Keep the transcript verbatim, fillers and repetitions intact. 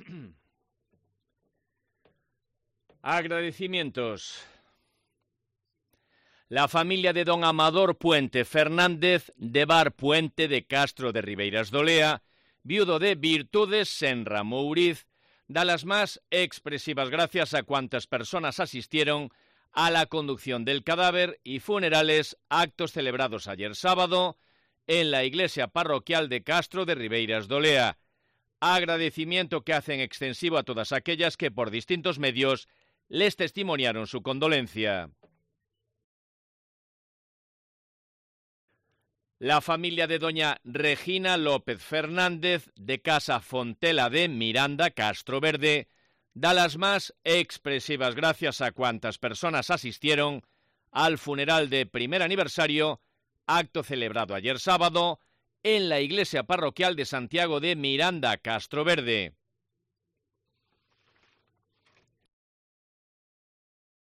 Agradecimientos. La familia de don Amador Puente Fernández de Bar Puente de Castro de Ribeiras do Lea, viudo de Virtudes Senra Mouriz, da las más expresivas gracias a cuantas personas asistieron a la conducción del cadáver y funerales, actos celebrados ayer sábado en la iglesia parroquial de Castro de Ribeiras do Lea. Agradecimiento que hacen extensivo a todas aquellas que por distintos medios les testimoniaron su condolencia. La familia de doña Regina López Fernández, de Casa Fontela de Miranda, Castro Verde, da las más expresivas gracias a cuantas personas asistieron al funeral de primer aniversario, acto celebrado ayer sábado en la iglesia parroquial de Santiago de Miranda, Castro Verde.